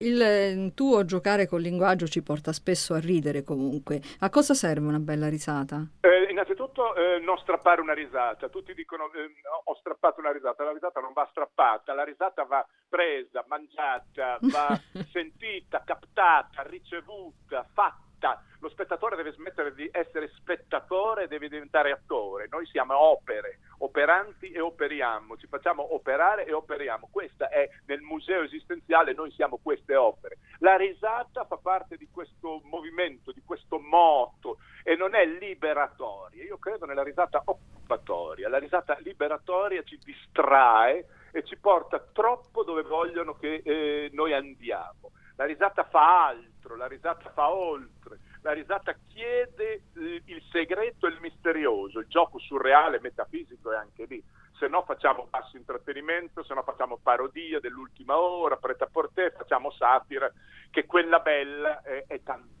Il tuo giocare col linguaggio ci porta spesso a ridere comunque. A cosa serve una bella risata? Innanzitutto non strappare una risata. Tutti dicono ho strappato una risata. La risata non va strappata, la risata va presa, mangiata, va sentita, captata, ricevuta, fatta. Lo spettatore deve smettere di essere spettatore e deve diventare attore. Noi siamo opere, operanti e operiamo, ci facciamo operare e operiamo. Questa è nel museo esistenziale, noi siamo queste opere. La risata fa parte di questo movimento, di questo moto, e non è liberatoria. Io credo nella risata occupatoria. La risata liberatoria ci distrae e ci porta troppo dove vogliono che noi andiamo. La risata fa altro, la risata fa oltre, la risata chiede il segreto e il misterioso, il gioco surreale, metafisico è anche lì. Se no facciamo basso intrattenimento, se no facciamo parodia dell'ultima ora, prêt-à-porter, facciamo satira, che quella bella è tantissimo